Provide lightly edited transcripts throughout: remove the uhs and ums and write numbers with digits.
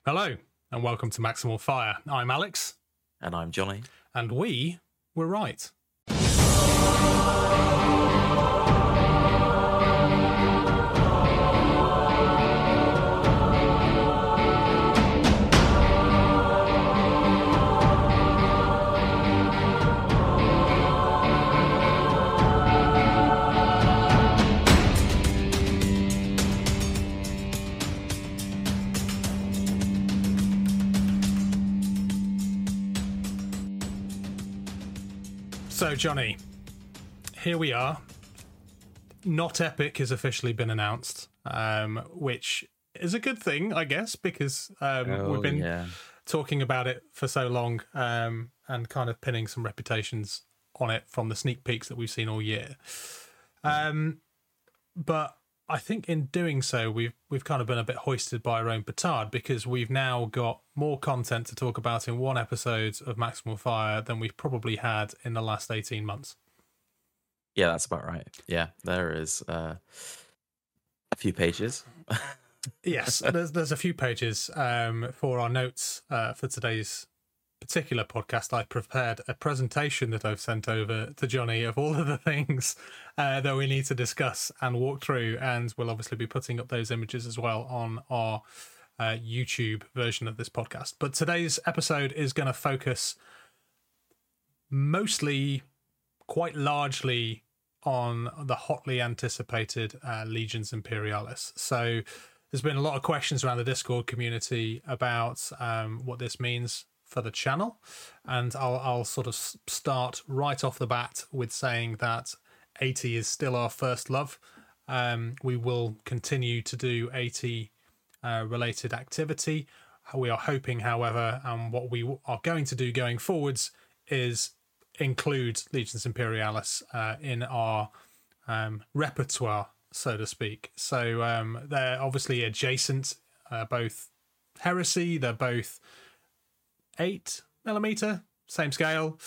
Hello, and welcome to Maximal Fire. I'm Alex. And I'm Johnny. And we were right. So, Johnny, here we are. Not Epic has officially been announced, which is a good thing, I guess, because we've been talking about it for so long and kind of pinning some reputations on it from the sneak peeks that we've seen all year. But I think in doing so, we've kind of been a bit hoisted by our own petard, because we've now got more content to talk about in one episode of Maximal Fire than we've probably had in the last 18 months. Yeah, that's about right. Yeah, there is a few pages. Yes, there's a few pages for our notes for today's particular podcast. I prepared a presentation that I've sent over to Johnny of all of the things that we need to discuss and walk through, and we'll obviously be putting up those images as well on our YouTube version of this podcast. But today's episode is going to focus mostly, quite largely, on the hotly anticipated Legions Imperialis. So there's been a lot of questions around the Discord community about what this means for the channel, and I'll sort of start right off the bat with saying that AT is still our first love. We will continue to do AT related activity. We are hoping, however, and what we are going to do going forwards is include Legions Imperialis in our repertoire, so to speak. So they're obviously adjacent, both heresy, they're both 8mm, same scale,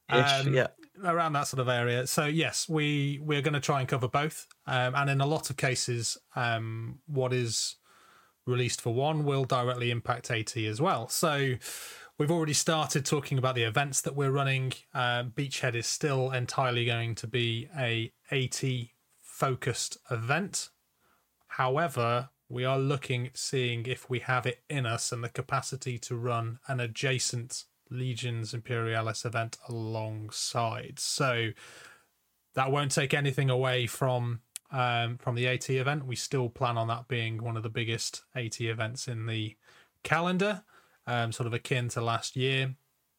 around that sort of area. So yes, we're going to try and cover both, and in a lot of cases, what is released for one will directly impact AT as well. So we've already started talking about the events that we're running. Beachhead is still entirely going to be a AT focused event. However, we are looking at seeing if we have it in us and the capacity to run an adjacent Legions Imperialis event alongside. So that won't take anything away from the AT event. We still plan on that being one of the biggest AT events in the calendar, sort of akin to last year.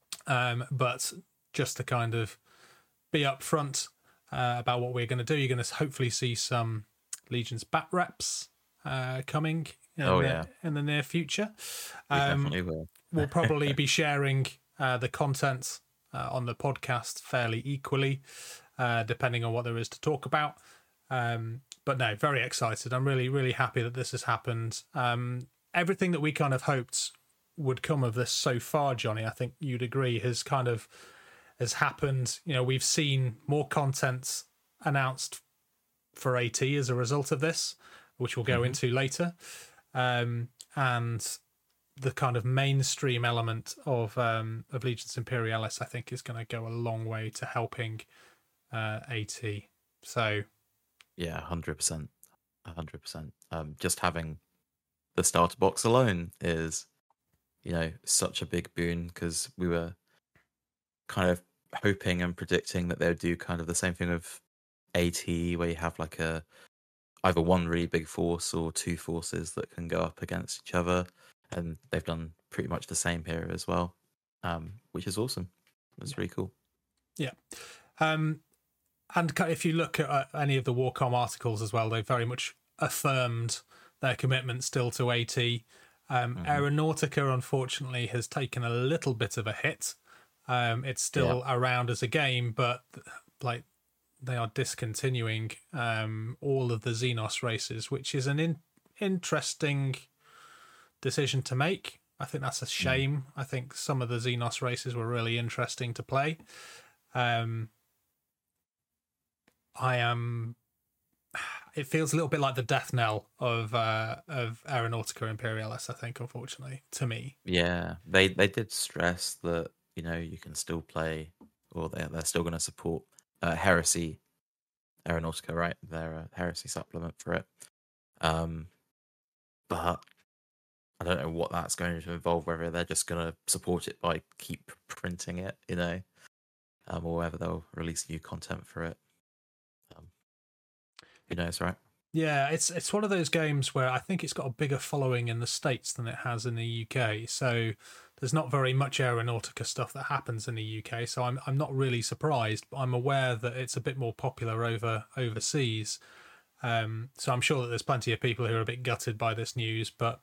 But just to kind of be upfront about what we're going to do, you're going to hopefully see some Legions bat reps coming in the near future. We definitely will. We'll probably be sharing the content on the podcast fairly equally, depending on what there is to talk about. But no, very excited. I'm really, really happy that this has happened. Everything that we kind of hoped would come of this so far, Johnny, I think you'd agree, has happened. You know, we've seen more content announced for AT as a result of this, which we'll go into later. And the kind of mainstream element of Legions Imperialis, I think, is going to go a long way to helping AT. So, yeah, 100%, 100%. Just having the starter box alone is, such a big boon, because we were kind of hoping and predicting that they would do kind of the same thing with AT, where you have like either one really big force or two forces that can go up against each other, and they've done pretty much the same here as well, which is awesome. It's really cool. Yeah. And if you look at any of the Warcom articles as well, they very much affirmed their commitment still to AT. Aeronautica, unfortunately, has taken a little bit of a hit. It's still around as a game, but like they are discontinuing all of the Xenos races, which is an interesting decision to make. I think that's a shame. I think some of the Xenos races were really interesting to play. it feels a little bit like the death knell of Aeronautica Imperialis, I think, unfortunately, to me. Yeah, they did stress that, you know, you can still play, or they're still going to support Heresy Aeronautica, right? Their Heresy supplement for it. But I don't know what that's going to involve, whether they're just going to support it by keep printing it, you know, or whether they'll release new content for it. Who knows, right? Yeah, it's one of those games where I think it's got a bigger following in the States than it has in the UK. So there's not very much Aeronautica stuff that happens in the UK. So I'm not really surprised, but I'm aware that it's a bit more popular overseas. So I'm sure that there's plenty of people who are a bit gutted by this news, but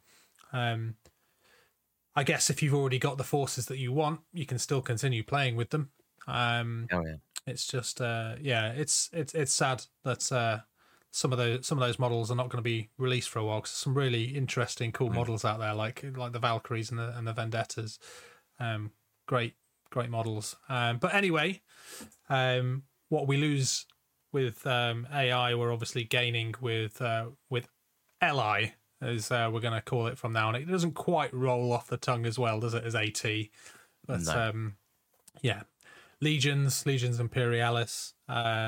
I guess if you've already got the forces that you want, you can still continue playing with them. It's just it's sad that some of those models are not going to be released for a while, because there's some really interesting, cool models out there, like the Valkyries and the Vendettas. Great models. But anyway, what we lose with AI, we're obviously gaining with LI, as we're going to call it from now on. It doesn't quite roll off the tongue as well, does it, as AT? But no. Yeah, Legions Imperialis.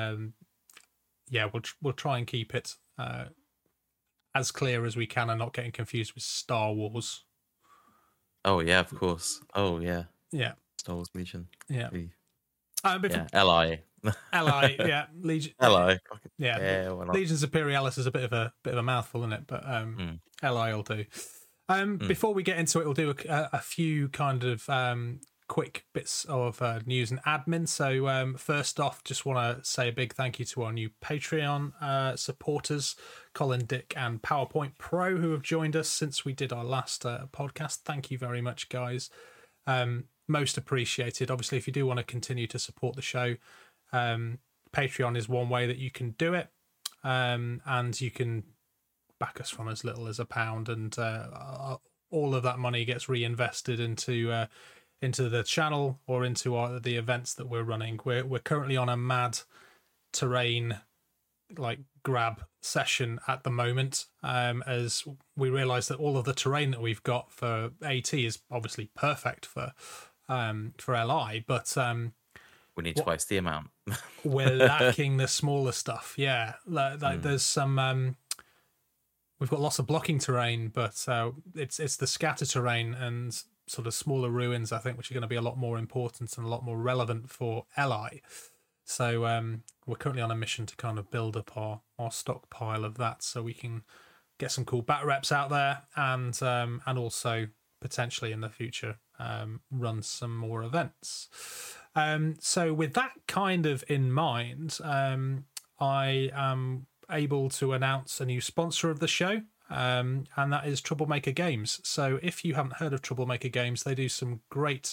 We'll try and keep it as clear as we can and not getting confused with Star Wars. Oh yeah, of course. Oh yeah. Yeah. Star Wars Legion. Yeah. LI. LI, yeah. Legion. LI. Yeah. Legions Imperialis is a bit of a mouthful, isn't it? But LI will do. Before we get into it, we'll do a few kind of quick bits of news and admin. So first off, just want to say a big thank you to our new Patreon supporters, Colin, Dick and PowerPoint Pro, who have joined us since we did our last podcast. Thank you very much, guys. Most appreciated. Obviously, if you do want to continue to support the show, Patreon is one way that you can do it, and you can back us from as little as £1, and all of that money gets reinvested into the channel or into the events that we're running. We're currently on a mad terrain grab session at the moment, as we realise that all of the terrain that we've got for AT is obviously perfect for LI, but we need twice the amount. We're lacking the smaller stuff. Yeah, there's some. We've got lots of blocking terrain, but it's the scatter terrain and sort of smaller ruins, I think, which are going to be a lot more important and a lot more relevant for LI. So we're currently on a mission to kind of build up our stockpile of that, so we can get some cool bat reps out there, and also potentially in the future run some more events. So with that kind of in mind, I am able to announce a new sponsor of the show, and that is Troublemaker Games. So if you haven't heard of Troublemaker Games, they do some great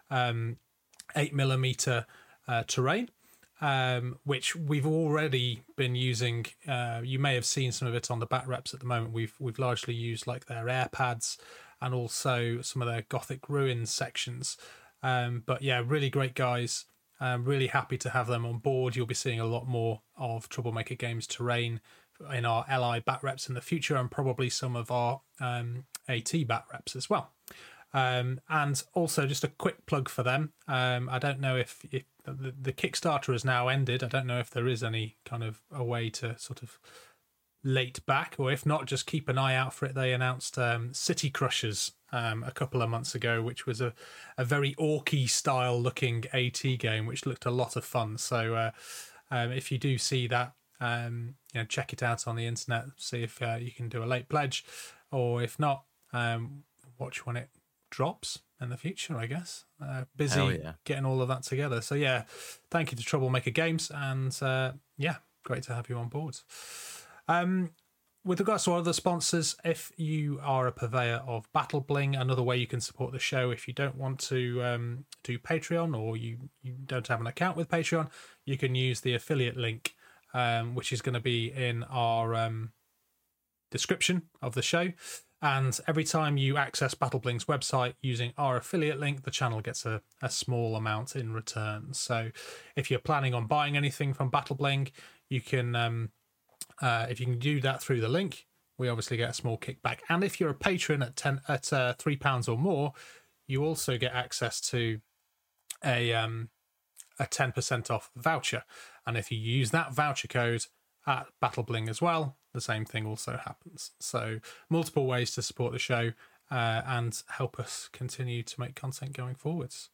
8mm terrain, which we've already been using. You may have seen some of it on the bat reps at the moment. We've largely used their air pads and also some of their Gothic ruins sections. But yeah, really great guys. I'm really happy to have them on board. You'll be seeing a lot more of Troublemaker Games terrain in our LI bat reps in the future, and probably some of our AT bat reps as well. And also just a quick plug for them. I don't know if the Kickstarter has now ended. I don't know if there is any kind of a way to sort of late back, or if not, just keep an eye out for it. They announced City Crushers a couple of months ago, which was a very orky style looking AT game, which looked a lot of fun. So if you do see that, check it out on the internet, see if you can do a late pledge, or if not, watch when it drops in the future, I guess. Busy getting all of that together. So yeah, thank you to Troublemaker Games, and great to have you on board. With regards to our other sponsors, if you are a purveyor of Battle Bling, another way you can support the show if you don't want to do Patreon, or you don't have an account with Patreon, you can use the affiliate link, which is going to be in our description of the show. And every time you access Battle Bling's website using our affiliate link, the channel gets a small amount in return. So if you're planning on buying anything from Battle Bling, you can If you can do that through the link, we obviously get a small kickback. And if you're a patron at £3 or more, you also get access to a 10% off voucher. And if you use that voucher code at BattleBling as well, the same thing also happens. So multiple ways to support the show and help us continue to make content going forwards.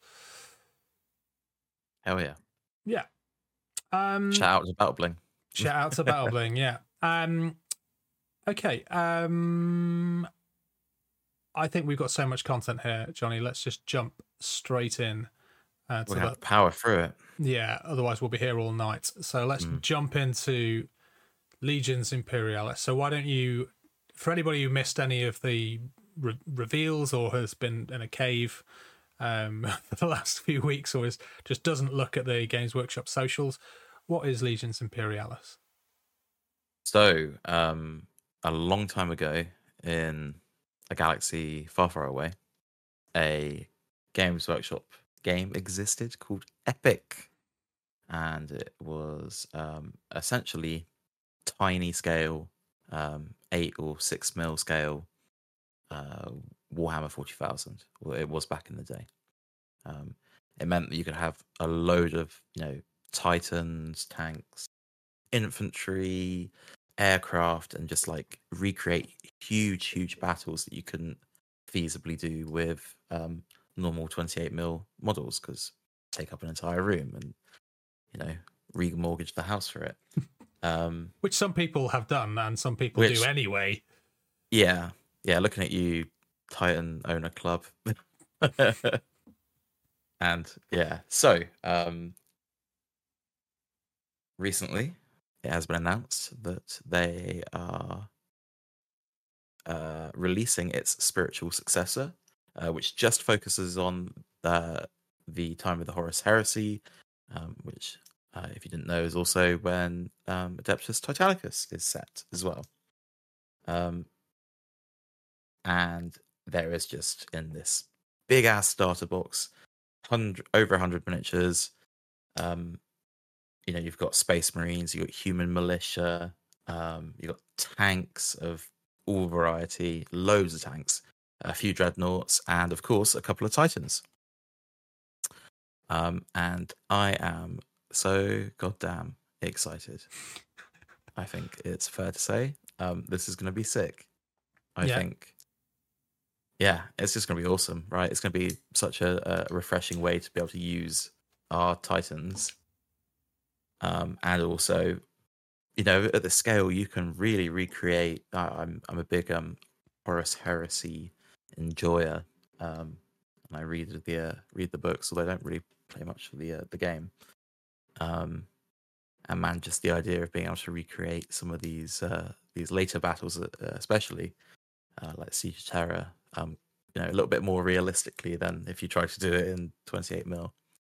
Hell yeah. Yeah. Shout out to BattleBling. Shout out to BattleBling, yeah. Okay. I think we've got so much content here, Johnny. Let's just jump straight in. We'll have to power through it. Yeah, otherwise we'll be here all night. So let's jump into Legions Imperialis. So why don't you, for anybody who missed any of the reveals or has been in a cave for the last few weeks or just doesn't look at the Games Workshop socials, what is Legions Imperialis? So, a long time ago in a galaxy far, far away, a Games Workshop game existed called Epic. And it was essentially tiny scale, 8 or 6 mil scale Warhammer 40,000. Well, it was back in the day. It meant that you could have a load of, Titans, tanks, infantry, aircraft, and just like recreate huge battles that you couldn't feasibly do with normal 28 mil models, because take up an entire room and remortgage the house for it. Which some people have done and some people do anyway. Yeah, looking at you, Titan Owner Club. And so recently it has been announced that they are releasing its spiritual successor, which just focuses on the time of the Horus Heresy, which, if you didn't know, is also when Adeptus Titanicus is set as well. And there is just, in this big ass starter box, over 100 miniatures. You've got Space Marines, you've got human militia, you've got tanks of all variety, loads of tanks, a few dreadnoughts, and of course a couple of Titans. And I am so goddamn excited. I think it's fair to say this is going to be sick. I think, it's just going to be awesome, right? It's going to be such a refreshing way to be able to use our Titans. And also, at the scale, you can really recreate. I'm a big Horus Heresy enjoyer, and I read the books, although I don't really play much of the game. And man, just the idea of being able to recreate some of these later battles, especially like Siege of Terror, a little bit more realistically than if you try to do it in 28 mil.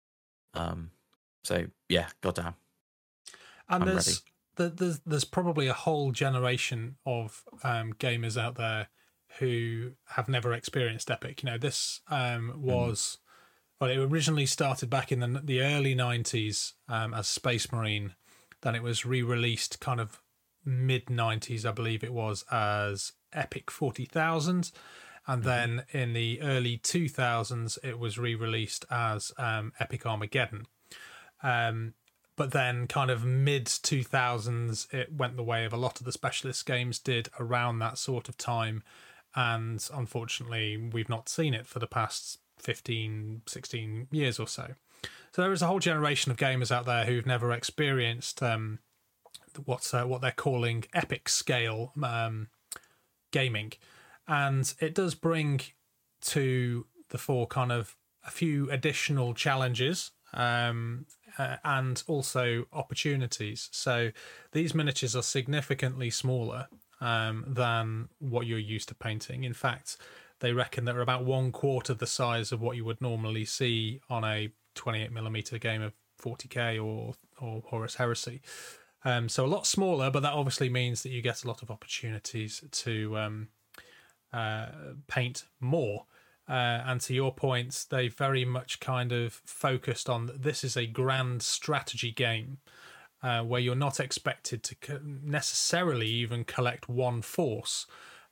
So yeah, goddamn. And there's probably a whole generation of gamers out there who have never experienced Epic. This was, well, it originally started back in the early 90s as Space Marine. Then it was re-released kind of mid-90s, I believe it was, as Epic 40,000. And then in the early 2000s, it was re-released as Epic Armageddon. But then kind of mid-2000s, it went the way of a lot of the specialist games did around that sort of time. And unfortunately, we've not seen it for the past 15, 16 years or so. So there is a whole generation of gamers out there who've never experienced what they're calling epic scale gaming. And it does bring to the fore kind of a few additional challenges and also opportunities. So these miniatures are significantly smaller than what you're used to painting. In fact, they reckon they're about 1/4 the size of what you would normally see on a 28mm game of 40k or Horus Heresy. So a lot smaller, but that obviously means that you get a lot of opportunities to paint more. And to your point, they very much kind of focused on this is a grand strategy game. where you're not expected to necessarily even collect one force.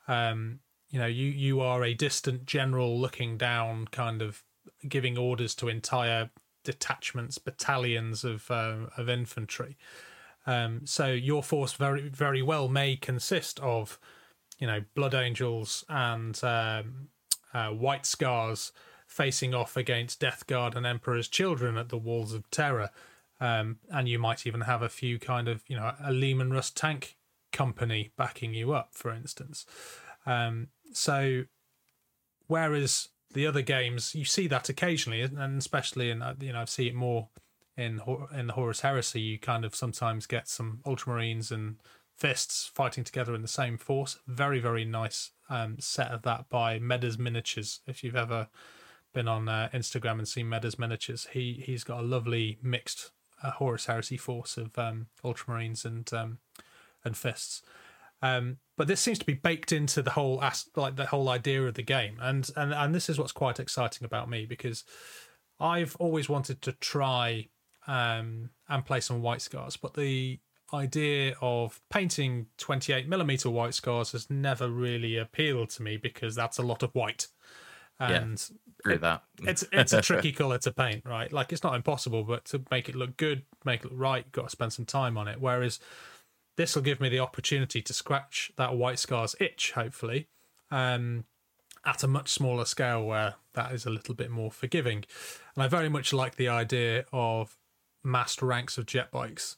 You are a distant general looking down, kind of giving orders to entire detachments, battalions of infantry. So your force very, very well may consist of, Blood Angels and White Scars facing off against Death Guard and Emperor's Children at the Walls of Terror. And you might even have a few kind of, a Leman Russ tank company backing you up, for instance. So whereas the other games, you see that occasionally, and especially in, I see it more in the Horus Heresy, you kind of sometimes get some Ultramarines and Fists fighting together in the same force. Very, very nice set of that by Meda's Miniatures. If you've ever been on Instagram and seen Meda's Miniatures, he's got a lovely mixed Horus Heresy force of Ultramarines and Fists. But this seems to be baked into the whole the whole idea of the game, and this is what's quite exciting about me, because I've always wanted to try and play some White Scars, but the idea of painting 28mm White Scars has never really appealed to me, because that's a lot of white, and that it's a tricky color to paint, right? Like, it's not impossible, but to make it look good, make it look right, you've got to spend some time on it. Whereas this will give me the opportunity to scratch that White Scars itch, hopefully, at a much smaller scale where that is a little bit more forgiving. And I very much like the idea of massed ranks of jet bikes,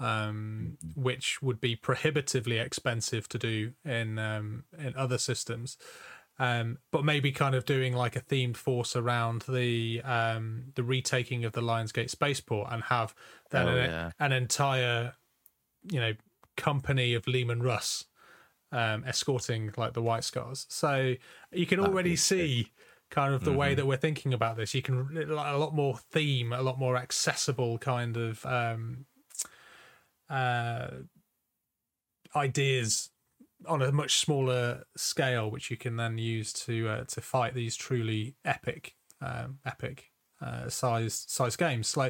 which would be prohibitively expensive to do in other systems. But maybe kind of doing like a themed force around the retaking of the Lionsgate spaceport, and have then an entire, company of Leman Russ escorting like the White Scars. So you can already see kind of the way that we're thinking about this. You can like a lot more theme, a lot more accessible kind of ideas on a much smaller scale, which you can then use to fight these truly epic size games. Like,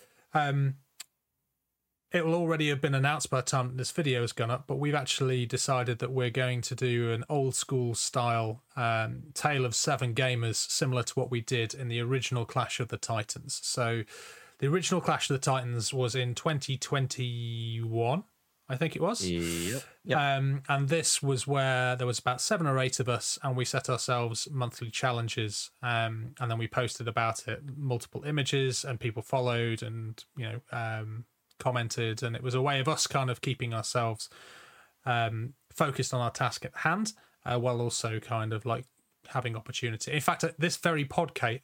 it will already have been announced by the time this video has gone up, but we've actually decided that we're going to do an old school style Tale of Seven Gamers, similar to what we did in the original Clash of the Titans. So the original Clash of the Titans was in 2021, I think it was. Yep. And this was where there was about 7 or 8 of us, and we set ourselves monthly challenges, and then we posted about it, multiple images, and people followed and commented, and it was a way of us kind of keeping ourselves focused on our task at hand, while also kind of like having opportunity. In fact, this very podcast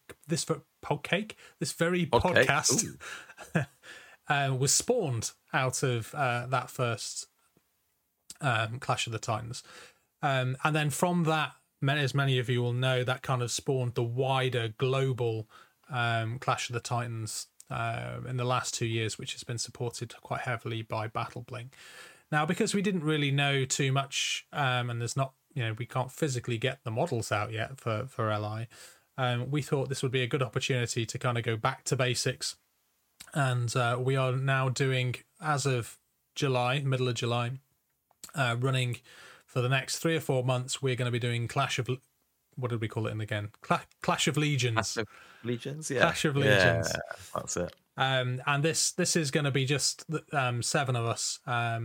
was spawned out of that first Clash of the Titans, and then from that, as many of you will know, that kind of spawned the wider global Clash of the Titans in the last 2 years, which has been supported quite heavily by BattleBling. Now, because we didn't really know too much, and there's not, we can't physically get the models out yet for LI, we thought this would be a good opportunity to kind of go back to basics. And we are now doing, as of July, middle of July, running for the next 3 or 4 months, we're going to be doing what did we call it again? Clash of Legions. Clash of Legions, yeah. Clash of Legions. Yeah, that's it. And this is going to be just 7 of us,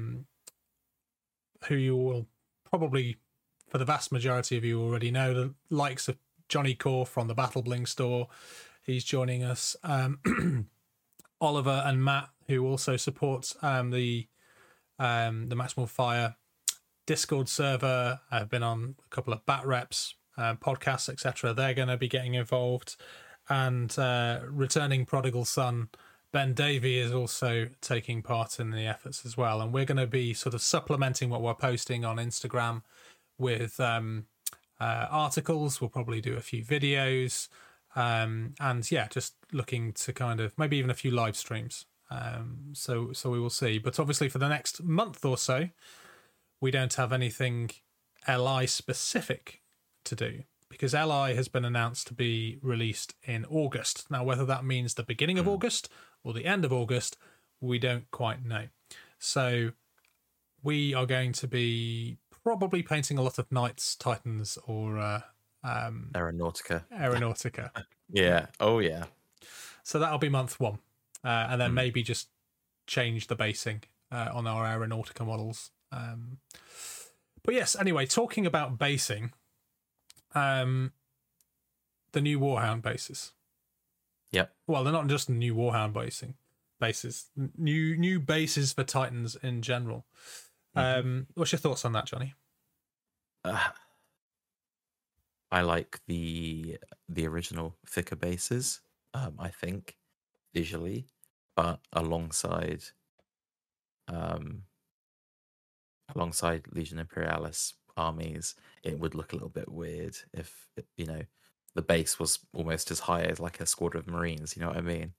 who you will probably, for the vast majority of you, already know, the likes of Johnny Core from the BattleBling store. He's joining us. Oliver and Matt, who also supports the Maximal Fire Discord server, have been on a couple of Bat Reps podcasts, etc. They're going to be getting involved, and returning prodigal son Ben Davey is also taking part in the efforts as well. And we're going to be sort of supplementing what we're posting on Instagram with articles. We'll probably do a few videos, and yeah, just looking to kind of maybe even a few live streams. So we will see. But obviously for the next month or so, we don't have anything LI specific to do, because LI has been announced to be released in August. Now, whether that means the beginning of August or the end of August, we don't quite know. So we are going to be probably painting a lot of Knights, Titans, or Aeronautica. Yeah. Oh, yeah. So that'll be month 1. And then maybe just change the basing on our Aeronautica models. But yes, anyway, talking about basing, the new Warhound bases. Yep. Well, they're not just new Warhound bases. New bases for Titans in general. What's your thoughts on that, Johnny? I like the original thicker bases. I think visually, but alongside Legion Imperialis armies, it would look a little bit weird if the base was almost as high as like a squadron of Marines. You know what I mean?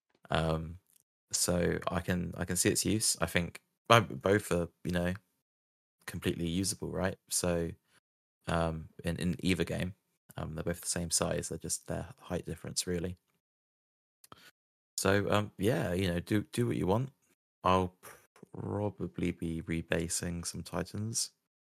So I can see its use. I think both are completely usable, right? So in either game, they're both the same size. They're just their height difference, really. So yeah, do what you want. I'll probably be rebasing some Titans,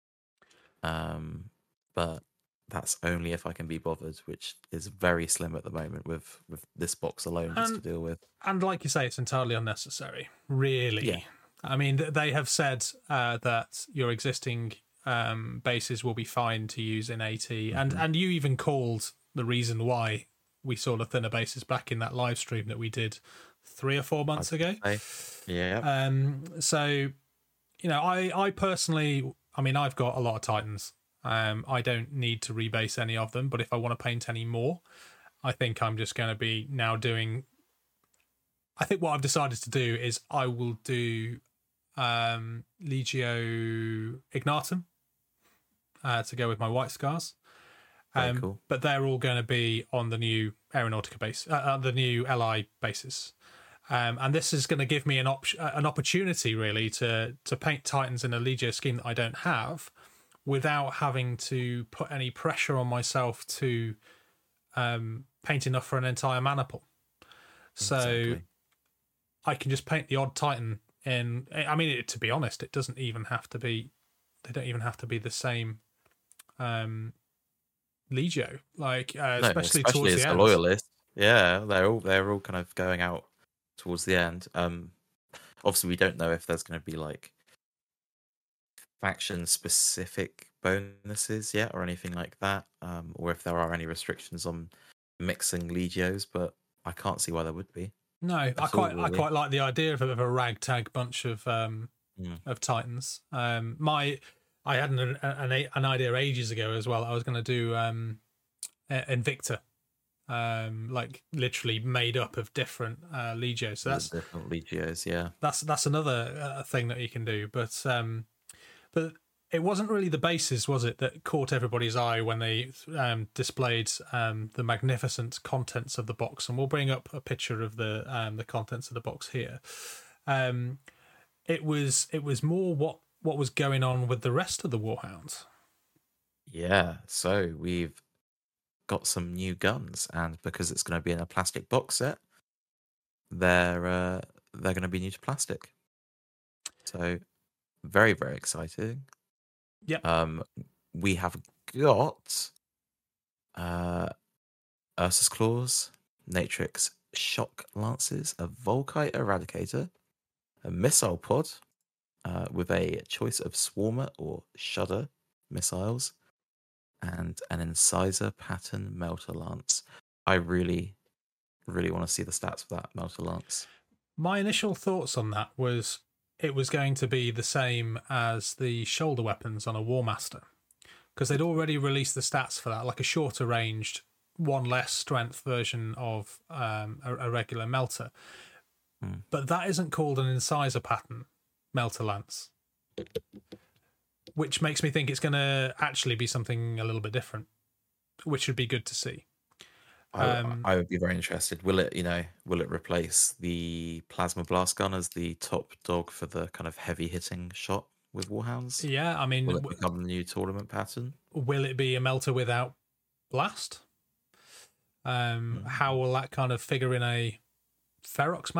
but that's only if I can be bothered, which is very slim at the moment with this box alone just to deal with. And like you say, it's entirely unnecessary, really. Yeah. I mean, they have said that your existing bases will be fine to use in AT, and you even called the reason why we saw the thinner bases back in that live stream that we did 3 or 4 months ago. Yeah. So, I personally, I mean, I've got a lot of Titans. I don't need to rebase any of them, but if I want to paint any more, I think I'm just going to be now doing. I think what I've decided to do is I will do Legio Ignatum to go with my White Scars. Cool. But they're all going to be on the new Aeronautica base, the new LI bases. And this is going to give me an opportunity, really, to paint Titans in a Legio scheme that I don't have, without having to put any pressure on myself to paint enough for an entire mana pool. So exactly. I can just paint the odd Titan in. I mean, to be honest, it doesn't even have to be. They don't even have to be the same Legio, especially towards as the end. Loyalist. Yeah, they're all kind of going out towards the end. Obviously, we don't know if there's going to be like faction specific bonuses yet or anything like that, or if there are any restrictions on mixing Legios, but I can't see why there would be. No, I quite like the idea of a ragtag bunch of Titans. I had an idea ages ago as well. I was going to do Invicta, like literally made up of different Legios. So that's different Legios, yeah. That's another thing that you can do, but it wasn't really the bases, was it, that caught everybody's eye when they displayed the magnificent contents of the box? And we'll bring up a picture of the contents of the box here. It was more what was going on with the rest of the Warhounds. Yeah, so we've got some new guns, and because it's going to be in a plastic box set, they're going to be new to plastic. So very, very exciting. Yeah. We have got Ursus Claws, Natrix Shock Lances, a Volkite Eradicator, a Missile Pod with a choice of Swarmer or Shudder missiles, and an Incisor Pattern Melter Lance. I really, really want to see the stats for that Melter Lance. My initial thoughts on that was it was going to be the same as the shoulder weapons on a War Master, because they'd already released the stats for that, like a shorter ranged, 1 less strength version of a regular melter. But that isn't called an Incisor Pattern Melter Lance, which makes me think it's going to actually be something a little bit different, which would be good to see. I would be very interested. Will it replace the Plasma Blast Gun as the top dog for the kind of heavy hitting shot with Warhounds? Yeah, I mean, will it become the new tournament pattern? Will it be a melter without blast? How will that kind of figure in a Ferox mana pool?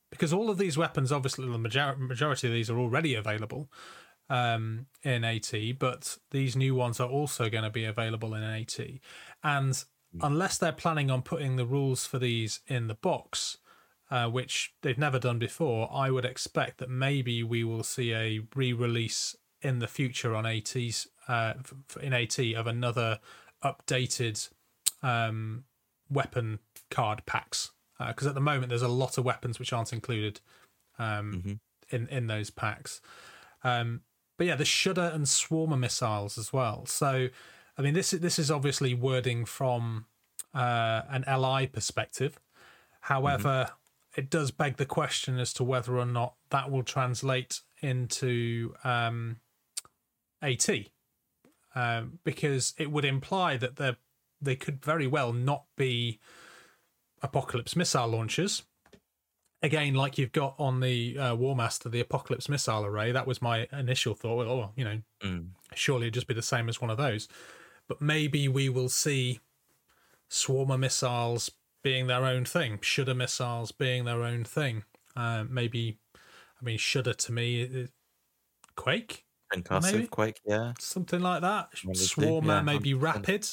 because all of these weapons, obviously the majority of these are already available in AT, but these new ones are also going to be available in AT. And unless they're planning on putting the rules for these in the box, which they've never done before, I would expect that maybe we will see a re-release in the future on AT's in AT of another updated weapon card packs, because at the moment there's a lot of weapons which aren't included in those packs. But yeah, the Shudder and Swarmer missiles as well. So, I mean, this is obviously wording from an LI perspective. However, it does beg the question as to whether or not that will translate into AT, because it would imply that they could very well not be Apocalypse missile launchers. Again, like you've got on the War Master, the Apocalypse missile array, that was my initial thought. Oh, surely it'd just be the same as one of those. But maybe we will see Swarmer missiles being their own thing, Shudder missiles being their own thing. Maybe, I mean, Shudder to me, Quake? Concussive maybe? Quake, yeah. Something like that. Swarmer, maybe 100%. Rapid.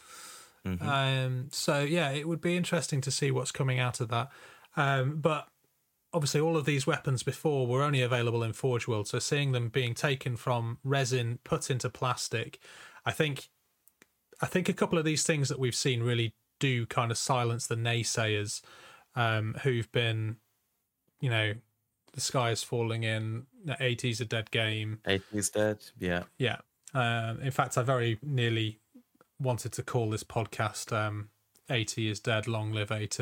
So, yeah, it would be interesting to see what's coming out of that. But obviously all of these weapons before were only available in Forge World, so seeing them being taken from resin, put into plastic, I think a couple of these things that we've seen really do kind of silence the naysayers who've been, the sky is falling in, 80's a dead game. 80's dead, yeah. Yeah. In fact, I very nearly wanted to call this podcast 80 is dead, long live AT.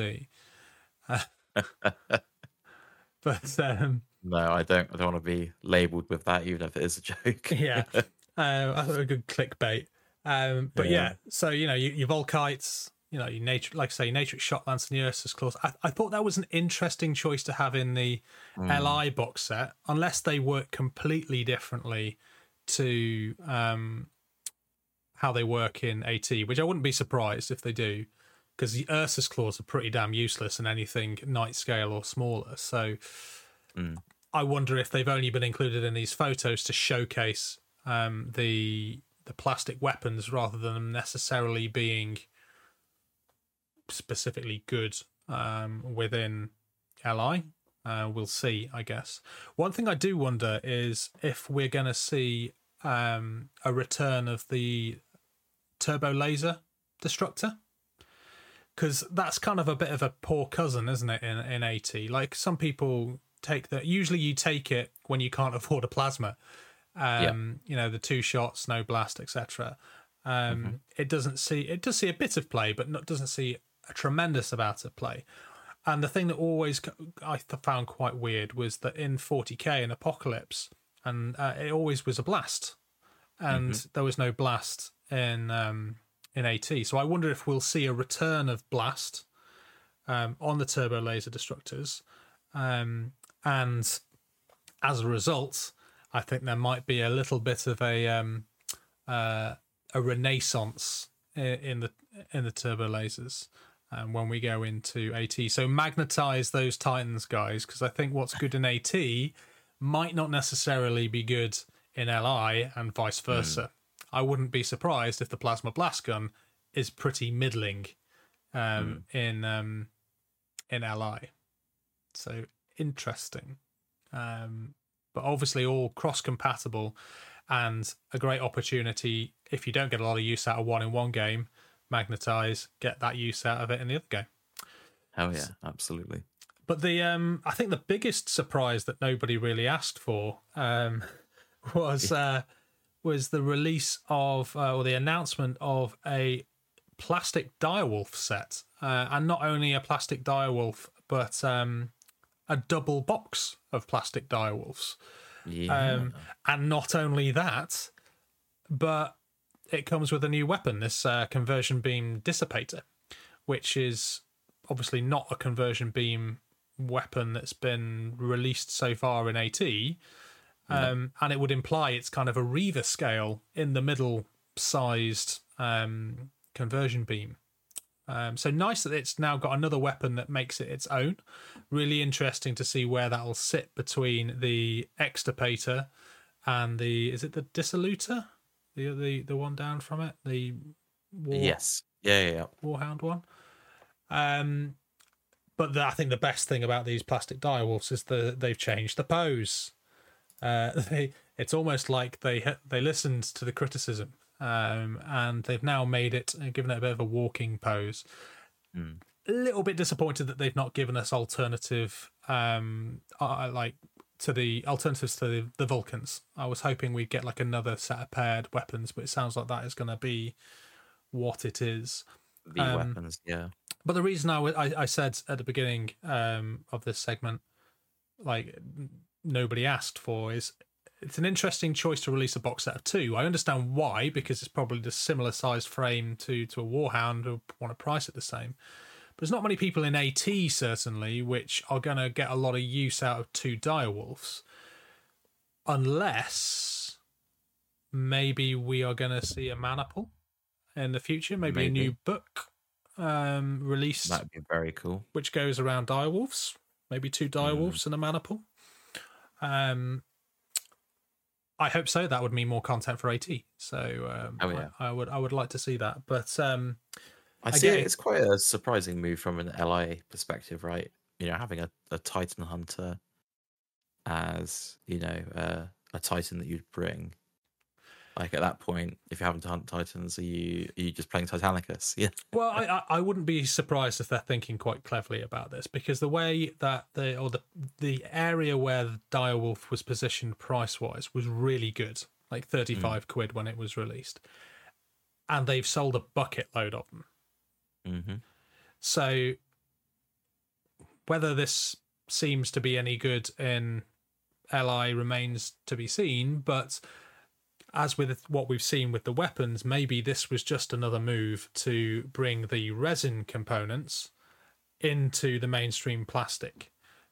But no, I don't want to be labelled with that, even if it is a joke. Yeah, I thought a good clickbait. But yeah, so your Volkites, your nature, like I say, Natrix Shot Lance and Ursus Claws. I thought that was an interesting choice to have in the LI box set, unless they work completely differently to how they work in AT, which I wouldn't be surprised if they do, because the Ursus Claws are pretty damn useless in anything night scale or smaller. So I wonder if they've only been included in these photos to showcase the plastic weapons rather than them necessarily being specifically good within LI. We'll see, I guess. One thing I do wonder is if we're going to see a return of the Turbo Laser Destructor. Because that's kind of a bit of a poor cousin, isn't it, in AT? Like, some people take that. Usually you take it when you can't afford a plasma. The 2 shots, no blast, etc. It does see a bit of play, but doesn't see a tremendous amount of play. And the thing that always I found quite weird was that in 40k and Apocalypse, and it always was a blast, and there was no blast in AT. So I wonder if we'll see a return of blast on the Turbo Laser Destructors, and as a result, I think there might be a little bit of a renaissance in the Turbo Lasers when we go into AT. So magnetize those Titans, guys, because I think what's good in AT might not necessarily be good in LI and vice versa. I wouldn't be surprised if the Plasma Blast Gun is pretty middling in LI. So interesting. But obviously all cross-compatible and a great opportunity if you don't get a lot of use out of one in one game, magnetize, get that use out of it in the other game. Hell yeah, absolutely. But the I think the biggest surprise that nobody really asked for was the release of or the announcement of a plastic direwolf set, and not only a plastic direwolf, but a double box of plastic direwolves. Yeah. And not only that, but it comes with a new weapon, this conversion beam dissipator, which is obviously not a conversion beam weapon that's been released so far in AT. And it would imply it's kind of a Reaver scale in the middle sized conversion beam. So nice that it's now got another weapon that makes it its own. Really interesting to see where that'll sit between the Extirpator and is it the Dissolutor? The one down from it? The Yes. Yeah. Warhound one. But I think the best thing about these plastic direwolves is they've changed the pose. It's almost like they listened to the criticism, and they've now given it a bit of a walking pose. A little bit disappointed that they've not given us alternative, like to the alternatives to the Vulcans. I was hoping we'd get like another set of paired weapons, but it sounds like that is going to be what it is. The weapons, yeah. But the reason I said at the beginning of this segment, like nobody asked for, is it's an interesting choice to release a box set of 2. I understand why, because it's probably the similar sized frame to a Warhound who want to price it the same. But there's not many people in AT, certainly, which are going to get a lot of use out of 2 direwolves. Unless maybe we are going to see a Maniple in the future, maybe a new book released. That'd be very cool. Which goes around direwolves, maybe 2 direwolves and a Maniple. I hope so. That would mean more content for AT. So I would like to see that. But I see it's quite a surprising move from an LI perspective, right? You know, having a Titan Hunter as, you know, a Titan that you'd bring. Like at that point, if you're having to hunt Titans, are you just playing Titanicus? Yeah. Well, I wouldn't be surprised if they're thinking quite cleverly about this, because the way that the area where the direwolf was positioned price wise was really good, like 35 quid when it was released, and they've sold a bucket load of them. Mm-hmm. So whether this seems to be any good in LI remains to be seen, but as with what we've seen with the weapons, maybe this was just another move to bring the resin components into the mainstream plastic.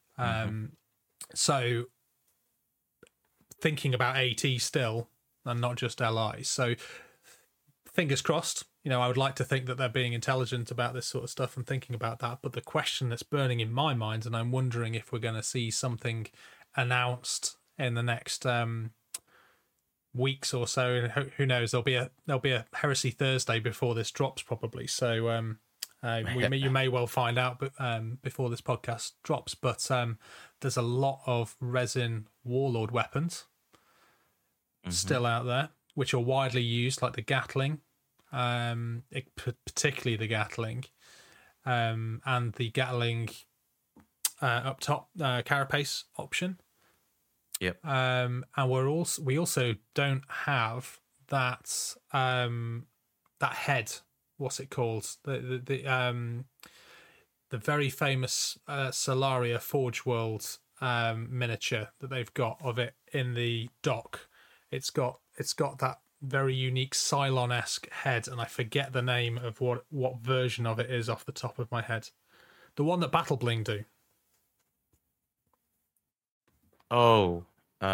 So thinking about AT still, and not just LI. So fingers crossed. You know, I would like to think that they're being intelligent about this sort of stuff and thinking about that. But the question that's burning in my mind, and I'm wondering if we're going to see something announced in the next weeks or so, and who knows, there'll be a Heresy Thursday before this drops probably, so you may well find out before this podcast drops, but there's a lot of resin warlord weapons still out there which are widely used, like the Gatling, particularly the Gatling, and the Gatling up top carapace option. Yep. And we also don't have that that head. What's it called? The very famous Solaria Forge World miniature that they've got of it in the dock. It's got that very unique Cylon-esque head, and I forget the name of what version of it is off the top of my head. The one that Battle Bling do. Oh.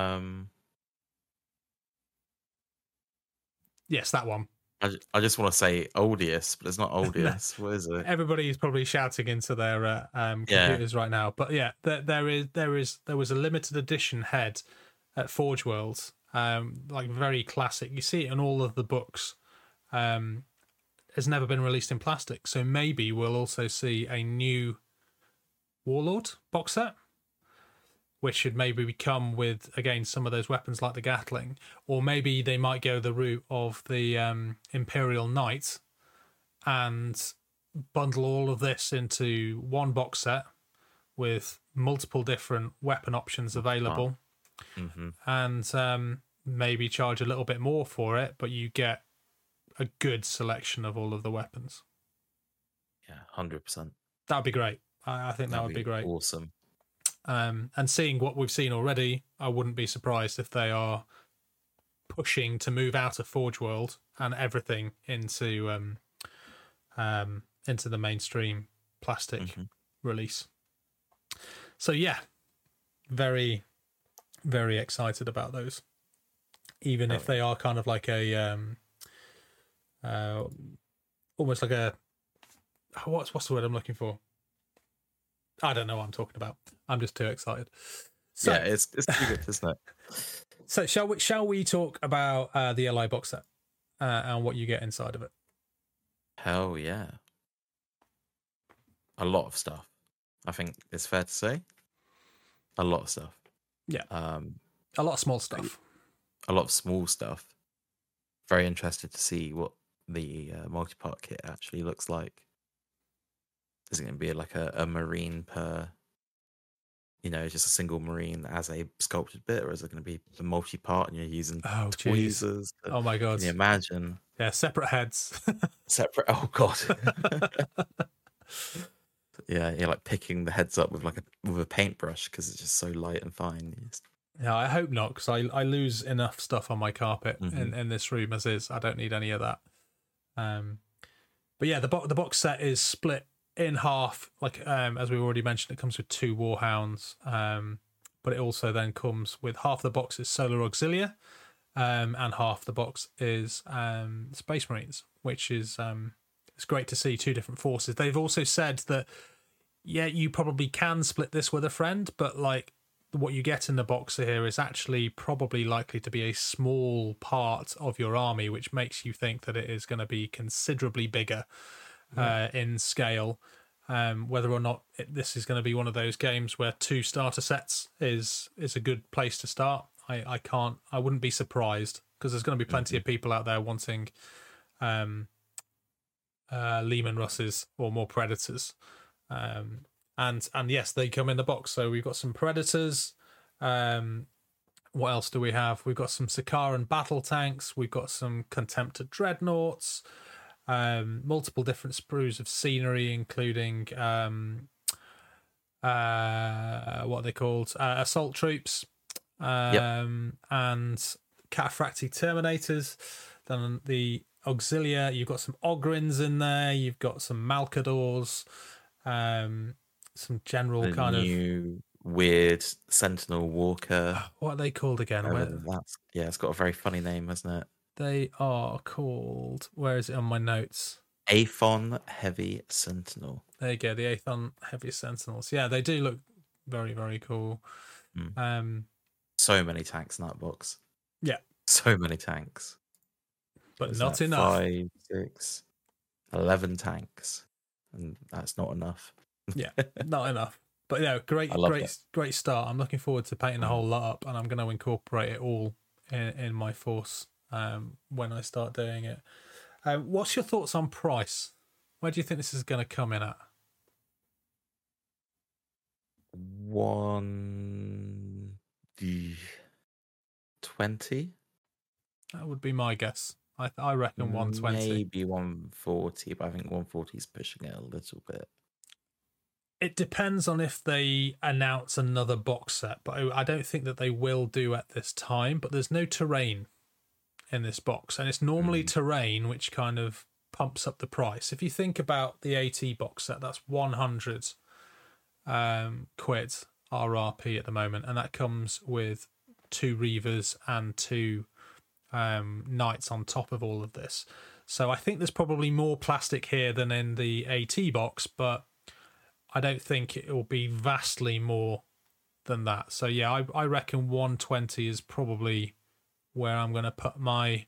Yes, that one. I just want to say Odious, but it's not Odious. What is it? Everybody's probably shouting into their computers right now. But yeah, there was a limited edition head at Forge World, like very classic. You see it in all of the books. Has never been released in plastic, so maybe we'll also see a new Warlord box set, which should maybe come with, again, some of those weapons like the Gatling, or maybe they might go the route of the Imperial Knight and bundle all of this into one box set with multiple different weapon options available, and maybe charge a little bit more for it, but you get a good selection of all of the weapons. Yeah, 100%. That'd be great. I think that would be great. Awesome. And seeing what we've seen already, I wouldn't be surprised if they are pushing to move out of Forge World and everything into the mainstream plastic release. So yeah, very, very excited about those. Even if they are kind of like a almost like a what's the word I'm looking for? I don't know what I'm talking about. I'm just too excited. So, yeah, it's too good, isn't it? So shall we talk about the LI box set and what you get inside of it? Hell yeah. A lot of stuff. I think it's fair to say. A lot of stuff. Yeah. A lot of small stuff. A lot of small stuff. Very interested to see what the multi-part kit actually looks like. Is it going to be like a marine per, just a single marine as a sculpted bit, or is it going to be a multi-part and you're using tweezers? Oh my god! Can you imagine? Yeah, separate heads. Separate. Oh god. Yeah, you're like picking the heads up with a paintbrush because it's just so light and fine. Yeah, I hope not, because I lose enough stuff on my carpet in this room as is. I don't need any of that. But yeah, the box set is split in half. Like as we already mentioned, it comes with 2 Warhounds, but it also then comes with half the box is Solar Auxilia, and half the box is Space Marines, which is it's great to see 2 different forces. They've also said that you probably can split this with a friend, but like what you get in the box here is actually probably likely to be a small part of your army, which makes you think that it is going to be considerably bigger in scale. Whether or not this is going to be one of those games where 2 starter sets is a good place to start, I wouldn't be surprised, because there's going to be plenty of people out there wanting Leman Russes or more Predators. And yes, they come in the box. So we've got some Predators. What else do we have? We've got some Sakaran battle tanks. We've got some Contemptor dreadnoughts. Multiple different sprues of scenery, including what are they called? Assault troops. And Cataphractii Terminators. Then the Auxilia, you've got some Ogrins in there. You've got some Malcadors. Some general the kind new weird Sentinel Walker. What are they called again? It's got a very funny name, hasn't it? They are called. Where is it on my notes? Aethon Heavy Sentinel. There you go, the Aethon Heavy Sentinels. Yeah, they do look very, very cool. So many tanks in that box. Yeah, so many tanks, but not enough. 5, 6, 11 tanks, and that's not enough. Yeah, not enough. But yeah, great start. I'm looking forward to painting the whole lot up, and I'm going to incorporate it all in my force when I start doing it. What's your thoughts on price? Where do you think this is going to come in at? 120. That would be my guess. I reckon 120. Maybe 140, but I think 140 is pushing it a little bit. It depends on if they announce another box set, but I don't think that they will do at this time. But there's no terrain in this box, and it's normally terrain which kind of pumps up the price. If you think about the AT box set, that's 100 quid RRP at the moment, and that comes with 2 Reavers and 2 Knights on top of all of this. So I think there's probably more plastic here than in the AT box, but I don't think it will be vastly more than that. So yeah, I reckon 120 is probably where I'm going to put my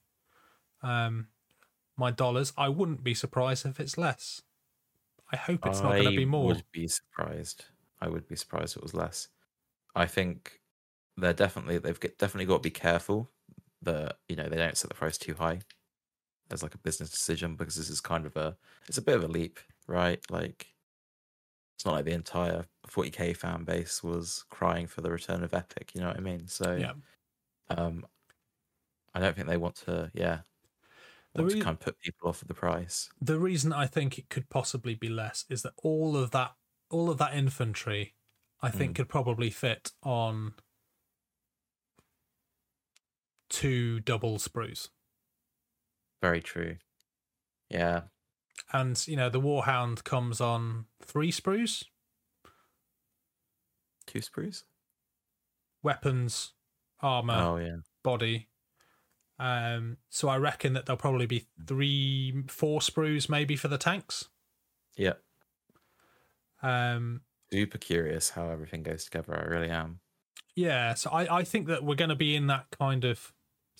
my dollars. I wouldn't be surprised if it's less. I hope it's not going to be more. I would be surprised. I would be surprised if it was less. I think they've definitely got to be careful that they don't set the price too high as like a business decision, because this is kind of it's a bit of a leap, right? Like, it's not like the entire 40k fan base was crying for the return of Epic, you know what I mean? So yeah. I don't think they want to kind of put people off of the price. The reason I think it could possibly be less is that all of that infantry, I think, could probably fit on 2 double sprues. Very true. Yeah. And, the Warhound comes on 3 sprues. 2 sprues? Weapons, armor, body. So I reckon that there'll probably be 3, 4 sprues maybe for the tanks. Yeah. Um, Super curious how everything goes together. I really am. Yeah, so I think that we're going to be in that kind of.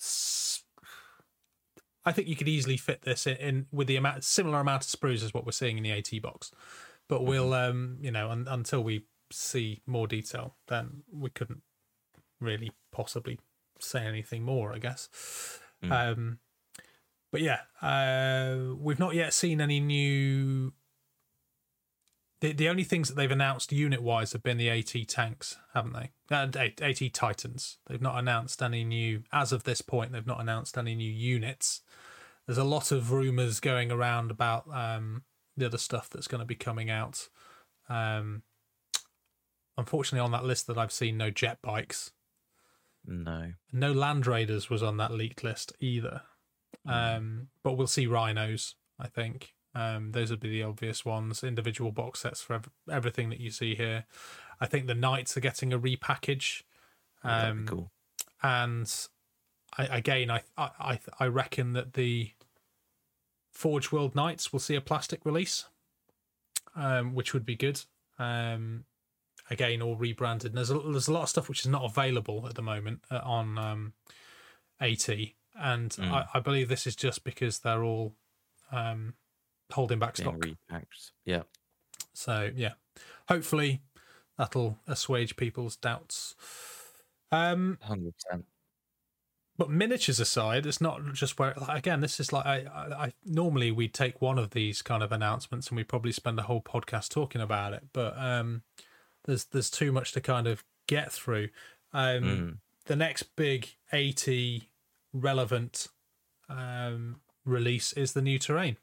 I think you could easily fit this in with the similar amount of sprues as what we're seeing in the AT box, but we'll until we see more detail, then we couldn't really possibly say anything more, I guess. But yeah, we've not yet seen any new. The only things that they've announced unit-wise have been the AT tanks, haven't they? AT Titans. They've not announced any new, as of this point, they've not announced any new units. There's a lot of rumours going around about the other stuff that's going to be coming out. Unfortunately, on that list that I've seen, no jet bikes. No. No Land Raiders was on that leaked list either. But we'll see rhinos, I think. Those would be the obvious ones. Individual box sets for everything that you see here. I think the Knights are getting a repackage. That'd be cool. And I reckon that the Forge World Knights will see a plastic release, which would be good. Again, all rebranded. And there's a lot of stuff which is not available at the moment on AT, and I believe this is just because they're all holding back stock. Repacked. Yeah. So yeah, hopefully that'll assuage people's doubts. 100%. But miniatures aside, it's not just where. Again, this is like I normally we take one of these kind of announcements and we probably spend a whole podcast talking about it. But there's too much to kind of get through. The next big AT relevant release is the new terrain.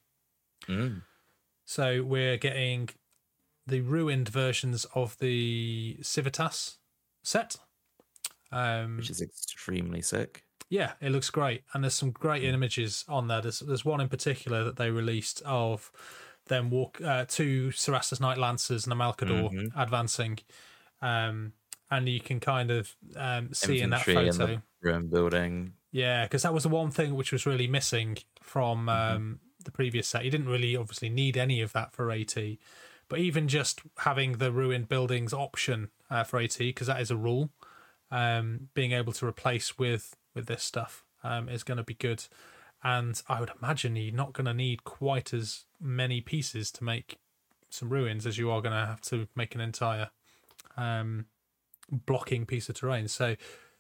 So we're getting the ruined versions of the Civitas set, which is extremely sick. Yeah, it looks great, and there's some great images on there. There's one in particular that they released of them two Cerastus Knight Lancers and a Malcador advancing, and you can kind of see in that photo in the ruined building. Yeah, because that was the one thing which was really missing from the previous set. You didn't really obviously need any of that for AT, but even just having the ruined buildings option for AT, because that is a rule, being able to replace with this stuff is going to be good. And I would imagine you're not going to need quite as many pieces to make some ruins as you are going to have to make an entire blocking piece of terrain. So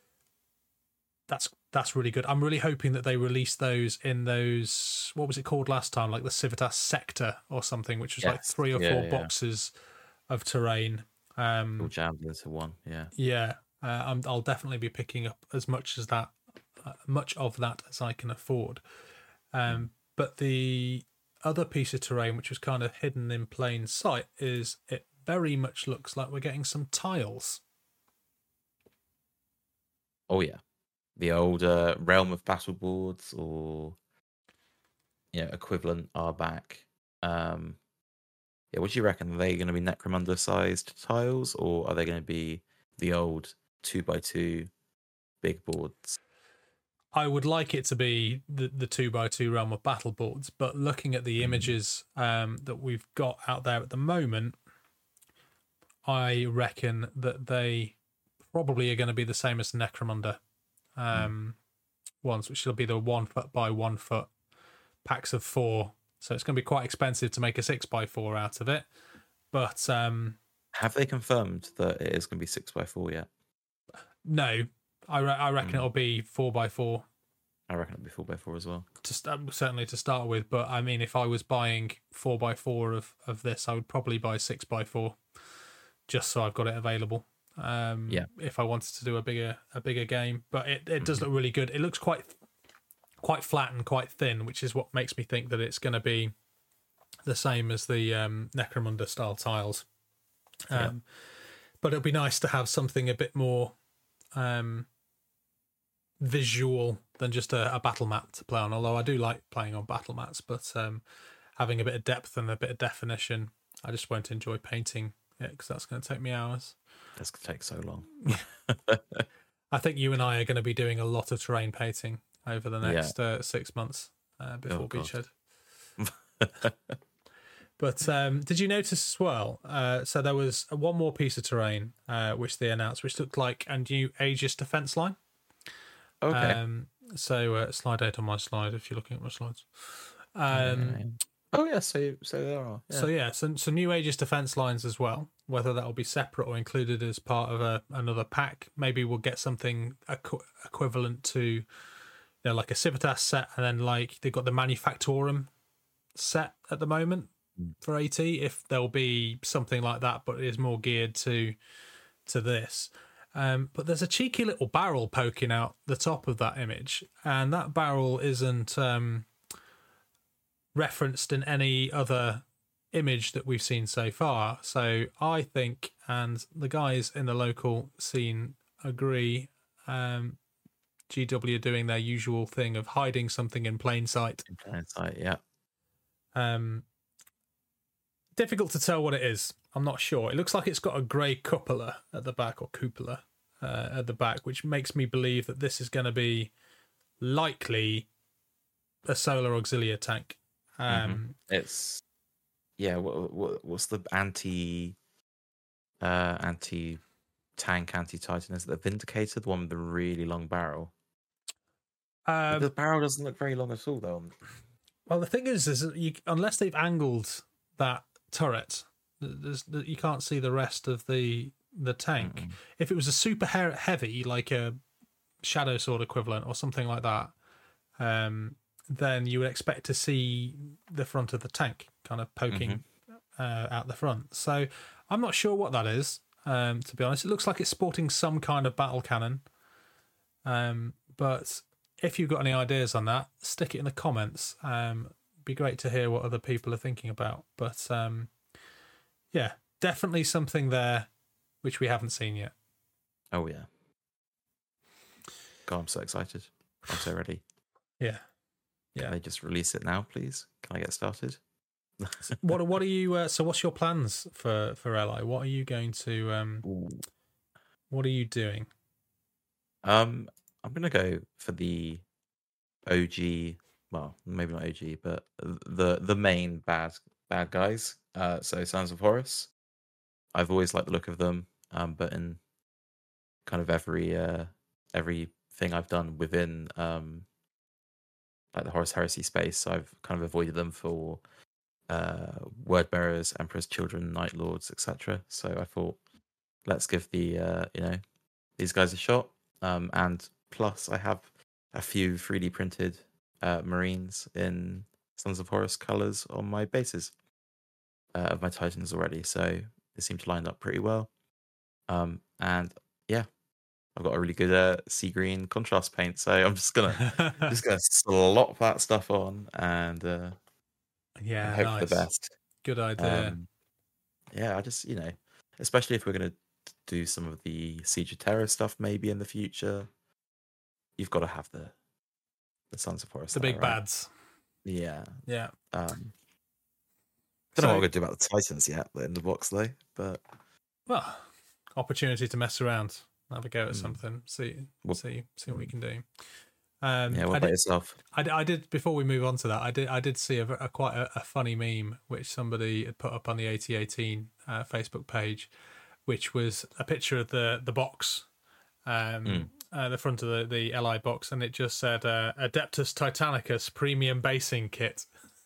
that's really good. I'm really hoping that they release those in those, what was it called last time, like the Civitas Sector or something, which was like 3 or 4 boxes of terrain. All jammed into one. Yeah. I'll definitely be picking up as much of that as I can afford. But the other piece of terrain, which was kind of hidden in plain sight, is it very much looks like we're getting some tiles. Oh yeah, the old Realm of Battle boards or equivalent are back. What do you reckon? Are they going to be Necromunda sized tiles, or are they going to be the old 2x2 big boards? I would like it to be the 2x2 Realm of Battle boards, but looking at the images that we've got out there at the moment, I reckon that they probably are going to be the same as the Necromunda ones, which will be the 1 foot by 1 foot packs of 4. So it's going to be quite expensive to make a 6x4 out of it. But have they confirmed that it is going to be 6x4 yet? No, I reckon it'll be 4x4. I reckon it'll be 4x4 as well. Certainly to start with, but I mean, if I was buying 4x4 of this, I would probably buy 6x4, just so I've got it available. If I wanted to do a bigger game, but it does look really good. It looks quite flat and quite thin, which is what makes me think that it's going to be the same as the Necromunda style tiles. But it'll be nice to have something a bit more visual than just a battle map to play on, although I do like playing on battle mats, but having a bit of depth and a bit of definition, I just won't enjoy painting it because that's going to take me hours. That's going to take so long. I think you and I are going to be doing a lot of terrain painting over the next 6 months before Beachhead. But did you notice as well? So there was one more piece of terrain which they announced, which looked like a new Aegis defense line. Okay. So slide 8 on my slide if you're looking at my slides. Oh yeah, so there are. Yeah. So yeah, some new Aegis defense lines as well. Whether that will be separate or included as part of another pack, maybe we'll get something equivalent to, like a Civitas set, and then like they've got the Manufactorum set at the moment for AT. If there'll be something like that, but it is more geared to this. But there's a cheeky little barrel poking out the top of that image, and that barrel isn't referenced in any other image that we've seen so far. So I think, and the guys in the local scene agree, GW are doing their usual thing of hiding something in plain sight. In plain sight, yeah. Difficult to tell what it is. I'm not sure. It looks like it's got a grey cupola at the back, or cupola at the back, which makes me believe that this is going to be likely a solar auxilia tank. It's what's the anti tank, anti-titan? Is it the Vindicator, the one with the really long barrel? The barrel doesn't look very long at all, though. Well, the thing is unless they've angled that turret, you can't see the rest of the tank. If it was a super heavy, like a Shadow Sword equivalent or something like that, then you would expect to see the front of the tank kind of poking out the front. So I'm not sure what that is, to be honest. It looks like it's sporting some kind of battle cannon. But if you've got any ideas on that, stick it in the comments. Be great to hear what other people are thinking about. But yeah, definitely something there which we haven't seen yet. Oh, yeah. God, I'm so excited. I'm so ready. Yeah. Can they just release it now, please? Can I get started? What are you? So, what's your plans for LI? What are you going to? What are you doing? I'm gonna go for the OG. Well, maybe not OG, but the main bad guys. So Sons of Horus. I've always liked the look of them, but in kind of everything I've done within like the Horus Heresy space, I've kind of avoided them for Word Bearers, Emperor's Children, Night Lords, etc. So I thought, let's give the these guys a shot. And plus, I have a few 3D printed Marines in Sons of Horus colors on my bases of my Titans already, so they seem to line up pretty well. And yeah, I've got a really good sea green contrast paint, so I'm just gonna slop that stuff on and hope for the best. Good idea. Yeah, I just especially if we're gonna do some of the Siege of Terror stuff maybe in the future, you've got to have the Sons of Horus, the big bads. Yeah. Don't know what we're gonna do about the Titans yet in the box though, but opportunity to mess around. Have a go at something. See what we can do. What about yourself? I did before we move on to that. I did see quite a funny meme which somebody had put up on the AT18 Facebook page, which was a picture of the box, the front of the LI box, and it just said Adeptus Titanicus Premium Basing Kit.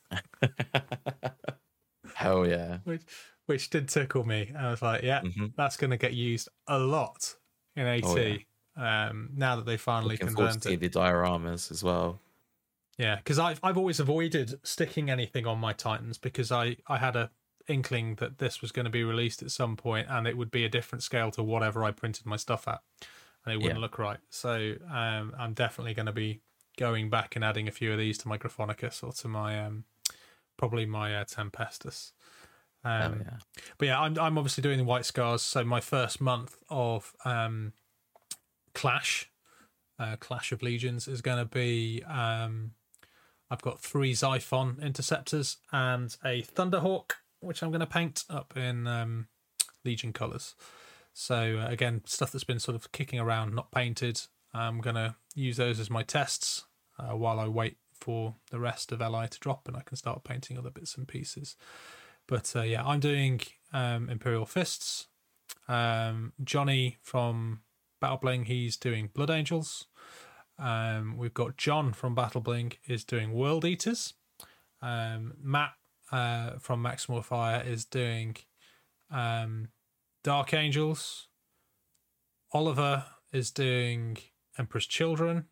Hell yeah! Which did tickle me. I was like, that's going to get used a lot in AT. Now that they finally confirmed it. The dioramas as well. Yeah, because I've always avoided sticking anything on my Titans because I had a inkling that this was going to be released at some point and it would be a different scale to whatever I printed my stuff at, and it wouldn't look right. So I'm definitely going to be going back and adding a few of these to my Gryphonicus or to my probably my Tempestus. But yeah, I'm obviously doing the White Scars. So my first month of Clash of Legions is going to be I've got 3 Xiphon Interceptors and a Thunderhawk, which I'm going to paint up in Legion colours. So again, stuff that's been sort of kicking around, not painted. I'm going to use those as my tests while I wait for the rest of LI to drop and I can start painting other bits and pieces. But yeah, I'm doing Imperial Fists. Johnny from Battle Bling, he's doing Blood Angels. We've got John from Battle Bling is doing World Eaters. Matt from Maximal Fire is doing Dark Angels. Oliver is doing Emperor's Children.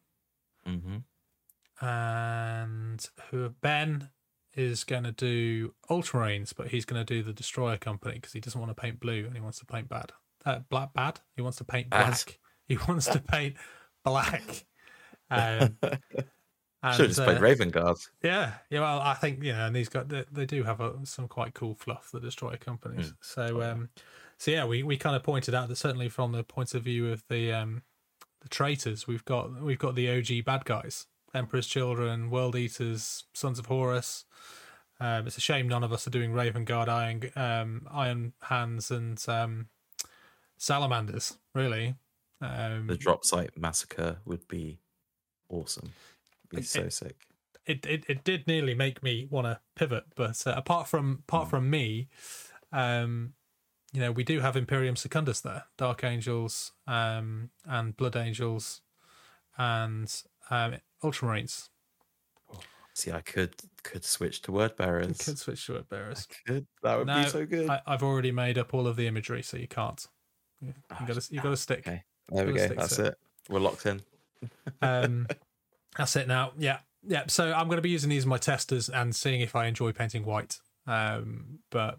And Ben is going to do Ultramarines, but he's going to do the Destroyer Company because he doesn't want to paint blue and he wants to paint bad. Bad? He wants to paint black. He wants to paint black. Should have just played Raven Guard. Yeah. Well, I think and they do have some quite cool fluff, the Destroyer Companies. So yeah, we kind of pointed out that certainly from the point of view of the traitors, we've got the OG bad guys: Emperor's Children, World Eaters, Sons of Horus. It's a shame none of us are doing Raven Guard, Iron Hands, and Salamanders. Really, the Drop Site Massacre would be awesome. It'd be so sick. It did nearly make me want to pivot, but apart from me, we do have Imperium Secundus there, Dark Angels, and Blood Angels, and Ultramarines. See, I could switch to Word Bearers. Could switch to Word Bearers. That would be so good. I've already made up all of the imagery, so you can't. You got to stick. Okay, there we go. That's it. We're locked in. That's it now. Yeah. So I'm going to be using these as my testers and seeing if I enjoy painting white. But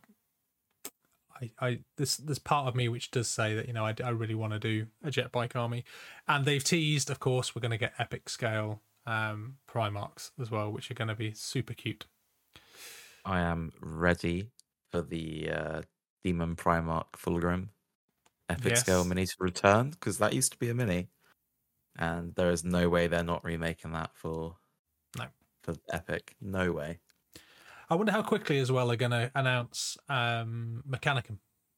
there's part of me which does say that I really want to do a jet bike army, and they've teased, of course, we're going to get epic scale Primarchs as well, which are going to be super cute. I am ready for the Demon Primarch Fulgrim epic scale mini to return, because that used to be a mini, and there is no way they're not remaking that for epic. No way. I wonder how quickly as well they're going to announce Mechanicum.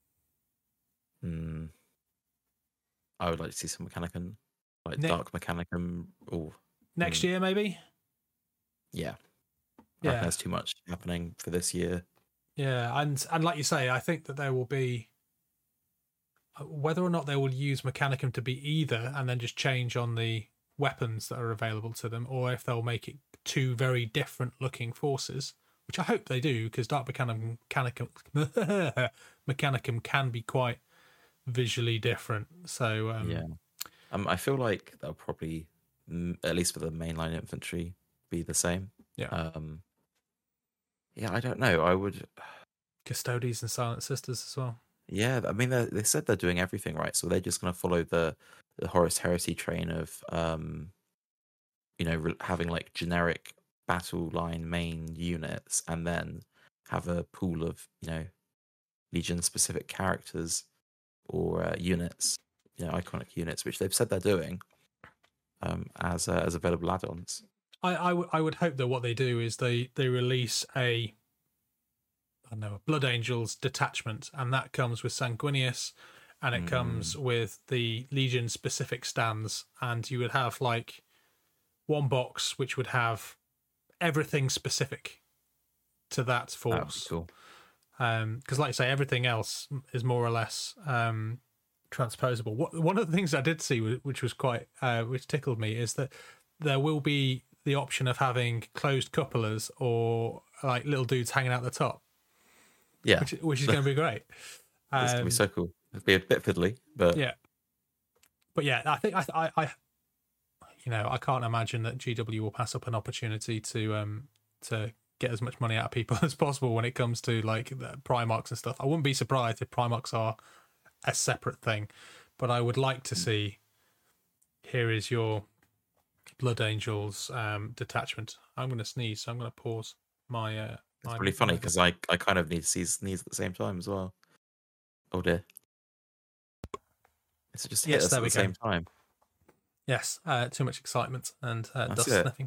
I would like to see some Mechanicum, Dark Mechanicum. Next year, maybe? Yeah. I reckon there's too much happening for this year. Yeah, and like you say, I think that there will be... Whether or not they will use Mechanicum to be either and then just change on the weapons that are available to them, or if they'll make it two very different looking forces, which I hope they do, because Dark Mechanicum can be quite visually different. So I feel like they'll probably, at least for the mainline infantry, be the same. Yeah. I don't know. I would Custodes and Silent Sisters as well. Yeah, I mean they said they're doing everything right, so they're just going to follow the Horus Heresy train of having like generic battle line main units, and then have a pool of Legion specific characters or units, iconic units, which they've said they're doing as available add-ons. I would hope that what they do is they release a Blood Angels detachment, and that comes with Sanguinius, and it comes with the Legion specific stands, and you would have like one box which would have everything specific to that force. Cool. Because like I say, everything else is more or less transposable. One of the things I did see, which was quite which tickled me, is that there will be the option of having closed cupolas or like little dudes hanging out the top. Yeah, which is going to be great. It's going to be so cool. It'll be a bit fiddly, but yeah. But yeah, I think I can't imagine that GW will pass up an opportunity to get as much money out of people as possible when it comes to like the Primarchs and stuff. I wouldn't be surprised if Primarchs are a separate thing, but I would like to see. Here is your Blood Angels detachment. I'm going to sneeze, so I'm going to pause my. It's really funny because I kind of need to sneeze at the same time as well. Oh dear. It's just hit us at the same time. Yes, too much excitement and dust sniffing.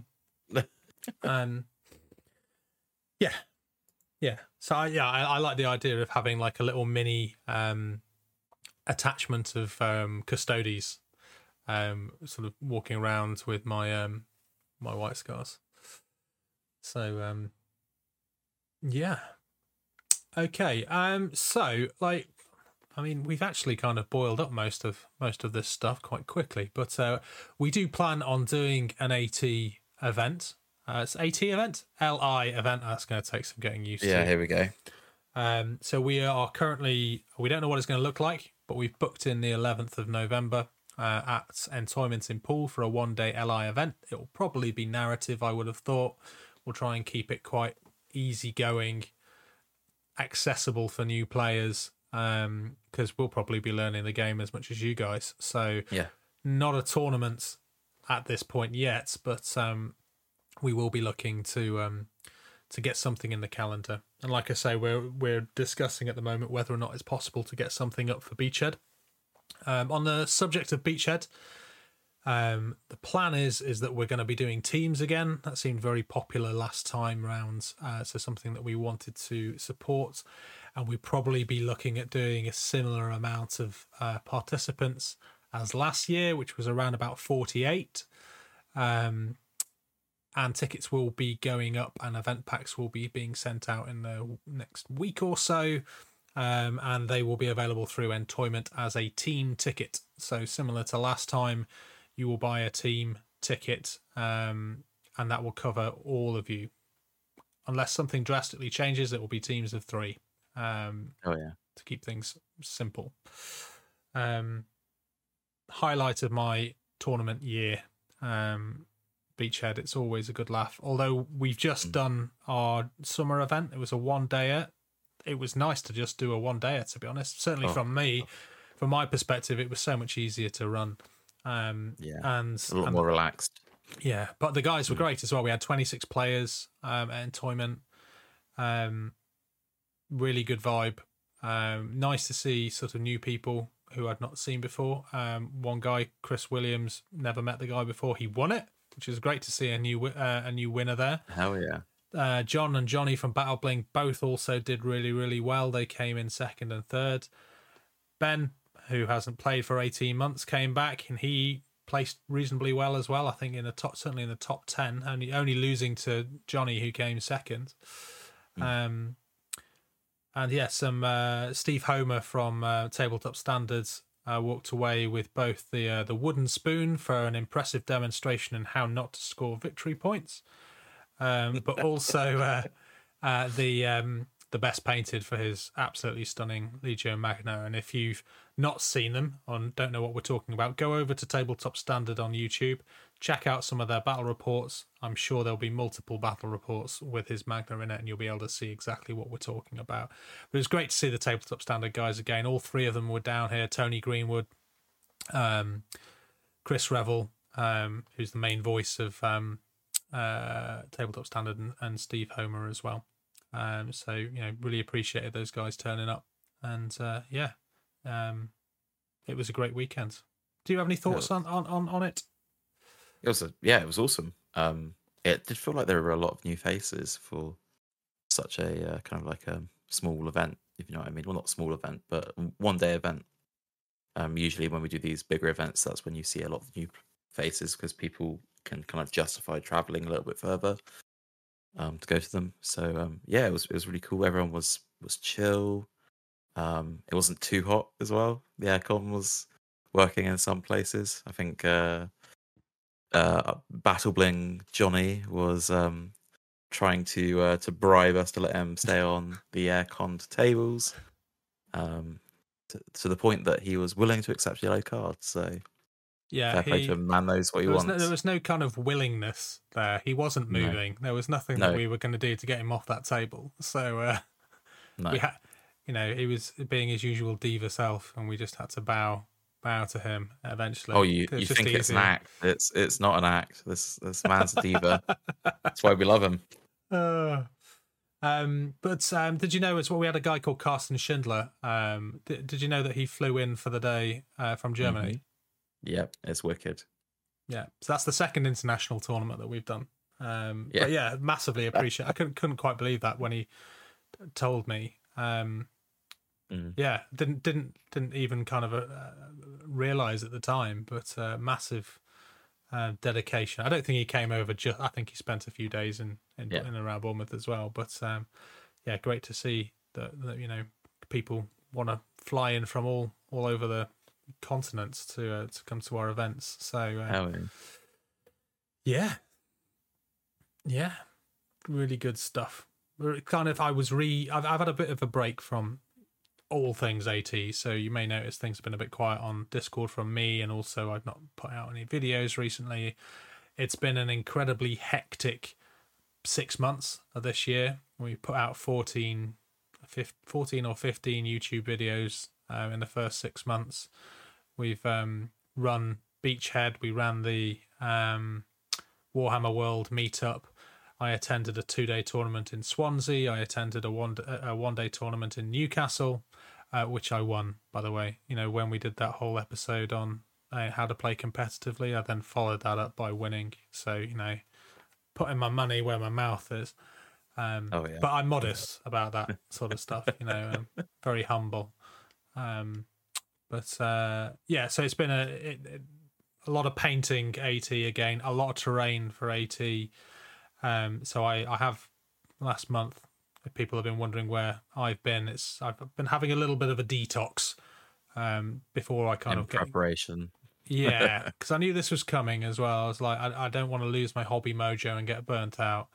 Yeah. So I like the idea of having like a little mini attachment of Custodes, sort of walking around with my my White Scars. So yeah. Okay. So, like, I mean, we've actually kind of boiled up most of this stuff quite quickly, but we do plan on doing an AT event. It's AT event, LI event. That's going to take some getting used to. Yeah, here we go. So we are currently, we don't know what it's going to look like, but we've booked in the 11th of November at Entoyment in Poole for a 1-day LI event. It will probably be narrative, I would have thought. We'll try and keep it quite easygoing, accessible for new players, because we'll probably be learning the game as much as you guys. So yeah, not a tournament at this point yet, but we will be looking to get something in the calendar. And like I say, we're discussing at the moment whether or not it's possible to get something up for Beachhead. On the subject of Beachhead, the plan is that we're going to be doing teams again. That seemed very popular last time round, so something that we wanted to support. And we'd probably be looking at doing a similar amount of participants as last year, which was around about 48. And tickets will be going up and event packs will be being sent out in the next week or so. And they will be available through Entoyment as a team ticket. So similar to last time, you will buy a team ticket, and that will cover all of you. Unless something drastically changes, it will be teams of 3. To keep things simple. Highlight of my tournament year, Beachhead. It's always a good laugh. Although we've just done our summer event, it was a 1-dayer. It was nice to just do a 1-dayer, to be honest. Certainly from my perspective, it was so much easier to run. And a lot more relaxed. Yeah, but the guys were great as well. We had 26 players at Entoyment. Really good vibe. Nice to see sort of new people who I'd not seen before. One guy, Chris Williams, never met the guy before. He won it, which is great to see a new winner there. Hell yeah. John and Johnny from Battle Bling both also did really, really well. They came in 2nd and 3rd. Ben, who hasn't played for 18 months, came back and he placed reasonably well as well. I think certainly in the top 10, only losing to Johnny, who came 2nd. And yeah, some Steve Homer from Tabletop Standards walked away with both the wooden spoon for an impressive demonstration in how not to score victory points, but also the best painted for his absolutely stunning Legio Magna. And if you've not seen them or don't know what we're talking about, go over to Tabletop Standard on YouTube, check out some of their battle reports. I'm sure there'll be multiple battle reports with his Magna in it, and you'll be able to see exactly what we're talking about. But it was great to see the Tabletop Standard guys again. All 3 of them were down here. Tony Greenwood, Chris Revel, who's the main voice of Tabletop Standard, and Steve Homer as well. So really appreciated those guys turning up, and it was a great weekend. Do you have any thoughts on it? It was awesome. It did feel like there were a lot of new faces for such a kind of like a small event, if you know what I mean. Well, not small event, but 1-day event. Usually when we do these bigger events, that's when you see a lot of new faces because people can kind of justify traveling a little bit further to go to them. So it was really cool. Everyone was chill. It wasn't too hot as well. The aircon was working in some places. I think Battle Bling Johnny was trying to bribe us to let him stay on the air-conned tables, to the point that he was willing to accept yellow cards. So fair play to him. Man knows what he wants. There was no kind of willingness there. He wasn't moving. No. There was nothing that we were going to do to get him off that table. So we had, he was being his usual diva self, and we just had to bow to him eventually. Oh, you think it's an act? It's not an act. This man's a diva. That's why we love him. But did you know as well? We had a guy called Carsten Schindler. Did you know that he flew in for the day from Germany? Mm-hmm. Yep, it's wicked. Yeah, so that's the 2nd international tournament that we've done. But yeah, massively appreciate. I couldn't quite believe that when he told me. Yeah, didn't even kind of realize at the time, but massive dedication. I don't think he came over I think he spent a few days in around Bournemouth as well. But great to see that you know, people want to fly in from all over the continents to come to our events. So yeah, really good stuff. Kind of, I've had a bit of a break from all things AT, so you may notice things have been a bit quiet on Discord from me, and also I've not put out any videos recently. It's been an incredibly hectic 6 months of this year. We put out 14 or 15 YouTube videos in the first 6 months. We've run Beachhead, we ran the Warhammer World meetup. I attended a 2-day tournament in Swansea. I attended a one-day tournament in Newcastle, which I won, by the way. You know, when we did that whole episode on how to play competitively, I then followed that up by winning. So, you know, putting my money where my mouth is. But I'm modest about that sort of stuff, you know, I'm very humble. So it's been a lot of painting AT again, a lot of terrain for AT. So I have last month, if people have been wondering where I've been, I've been having a little bit of a detox before I kind of preparation. Yeah, because I knew this was coming as well. I was like, I don't want to lose my hobby mojo and get burnt out.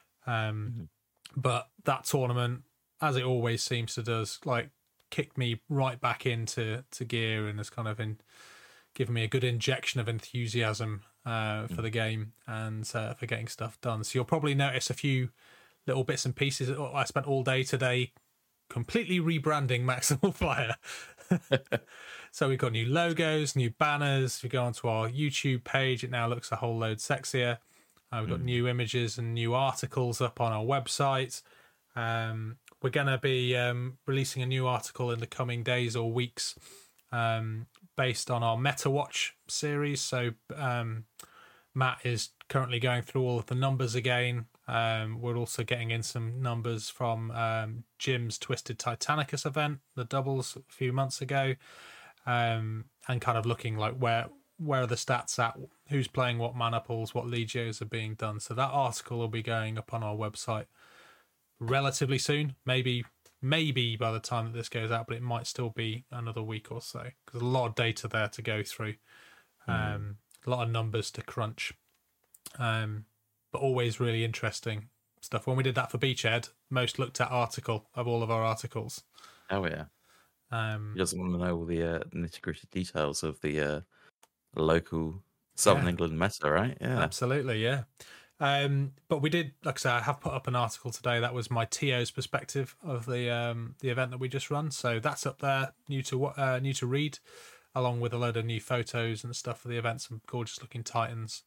But that tournament, as it always seems to does, like kicked me right back into gear and has kind of given me a good injection of enthusiasm for the game and for getting stuff done. So you'll probably notice a few little bits and pieces. I spent all day today completely rebranding Maximal Fire. So we've got new logos, new banners. We go onto our YouTube page, it now looks a whole load sexier. We've got new images and new articles up on our website. We're going to be releasing a new article in the coming days or weeks based on our MetaWatch series. So Matt is currently going through all of the numbers again. We're also getting in some numbers from Jim's Twisted Titanicus event, the doubles a few months ago, and kind of looking like where are the stats at, who's playing what mana pools, what legios are being done. So that article will be going up on our website relatively soon, maybe by the time that this goes out, but it might still be another week or so, because a lot of data there to go through, a lot of numbers to crunch, but always really interesting stuff. When we did that for Beachhead, most looked at article of all of our articles. Oh yeah. He doesn't want to know all the nitty-gritty details of the local Southern England meta, right? Yeah, absolutely, yeah. But we did, like I said, I have put up an article today. That was my TO's perspective of the event that we just run. So that's up there, new to read, along with a load of new photos and stuff for the event. Some gorgeous looking Titans.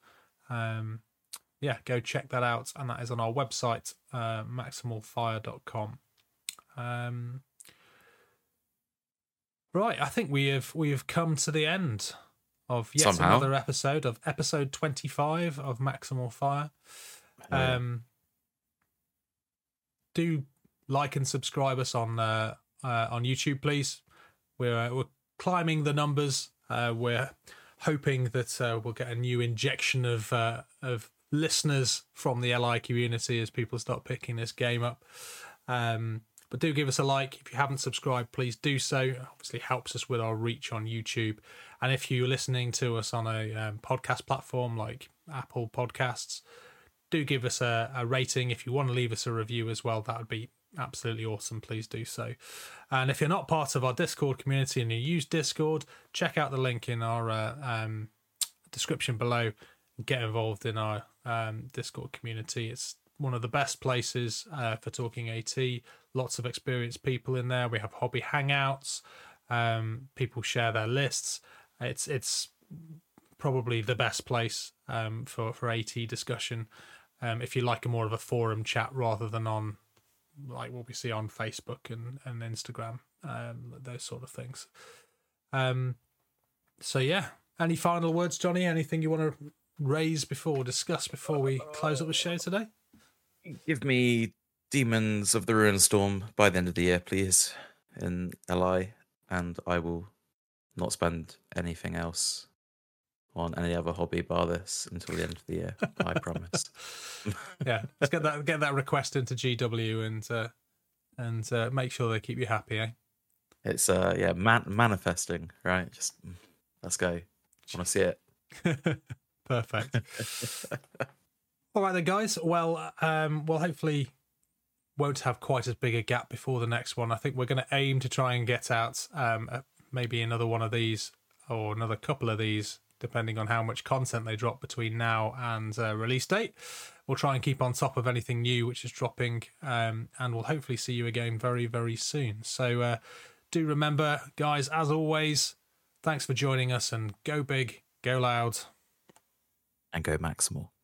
Go check that out, and that is on our website, maximalfire.com. Right, I think we have come to the end of yet another episode of episode 25 of Maximal Fire. Do like and subscribe us on YouTube, please. We're climbing the numbers. We're hoping that we'll get a new injection of listeners from the LI community as people start picking this game up. But do give us a like. If you haven't subscribed, please do so. It obviously helps us with our reach on YouTube. And if you're listening to us on a podcast platform like Apple Podcasts, do give us a rating. If you want to leave us a review as well, that would be absolutely awesome. Please do so. And if you're not part of our Discord community and you use Discord, check out the link in our description below and get involved in our Discord community. It's one of the best places for talking AT. Lots of experienced people in there. We have hobby hangouts. People share their lists. It's probably the best place for AT discussion. If you like more of a forum chat rather than on like what we see on Facebook and Instagram, those sort of things. So yeah, any final words, Johnny? Anything you want to discuss before we close up the show today? Give me Demons of the Ruinstorm by the end of the year, please, in LI, and I will not spend anything else on any other hobby bar this until the end of the year. I promise. Yeah, let's get that request into GW and make sure they keep you happy, eh? It's manifesting, right? Just let's go. I want to see it. Perfect. All right then, guys. Well, hopefully won't have quite as big a gap before the next one. I think we're going to aim to try and get out maybe another one of these or another couple of these, depending on how much content they drop between now and release date. We'll try and keep on top of anything new which is dropping, and we'll hopefully see you again very, very soon. So do remember, guys, as always, thanks for joining us, and go big, go loud, and go maximal.